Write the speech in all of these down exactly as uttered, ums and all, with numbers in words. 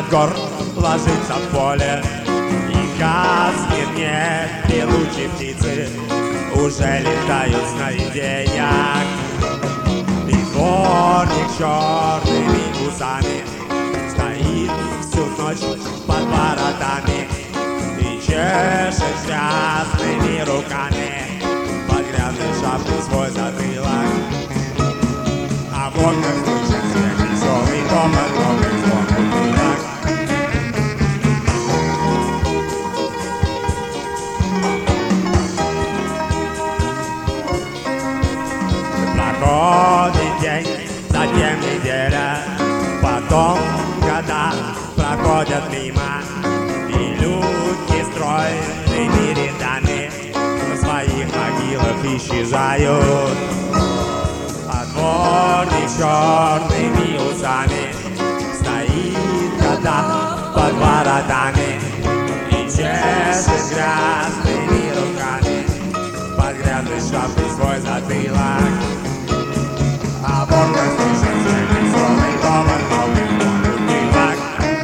от гор ложится в поле, и гаснет нет, певучие птицы уже летают в сновидениях. И дворник черными усами стоит всю ночь под воротами и чешет грязными руками под грязной шапкой свой затылок. А в окнах слышен смех веселый, топот ног и звон бутылок. Проходит день, затем неделя, потом года проходят мимо, и люди стройными рядами на своих могилах исчезают. А дворник черными усами стоит года под воротами и чешет грязными руками под грязной шапкой свой затылок. А в окнах слышен смех веселый, топот ног и звон бутылок.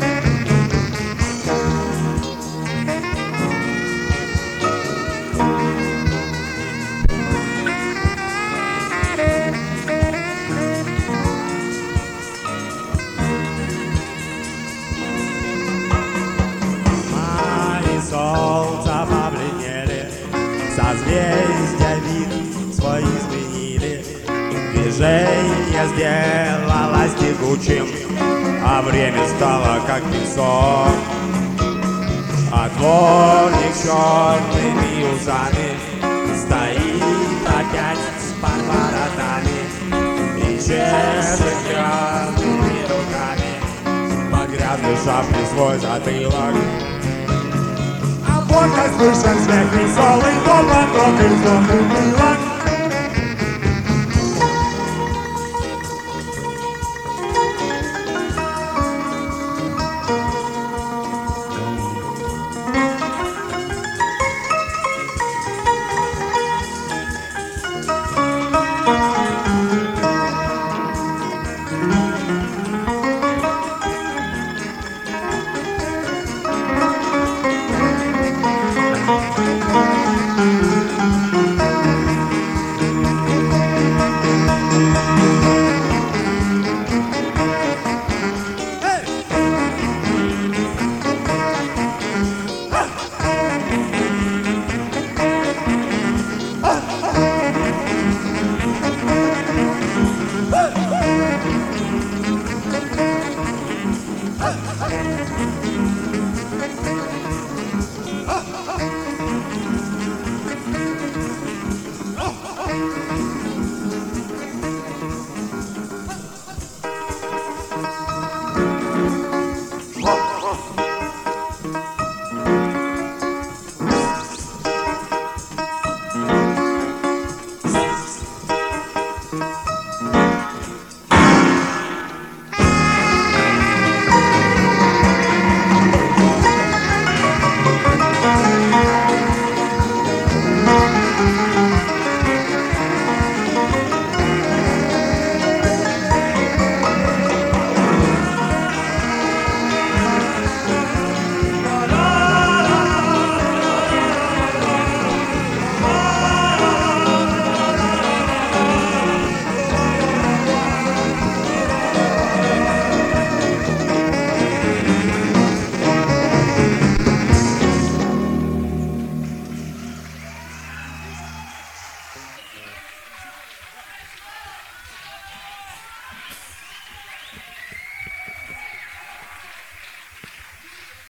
Мои солнца побледнели, созвездия вид свой изменили. Движение сделалось тягучим, а время стало как песок. А дворник черными усами стоит опять под воротами и чешет грязными руками под грязной шапкой свой затылок. А в окнах слышен смех веселый, топот ног и звон бутылок.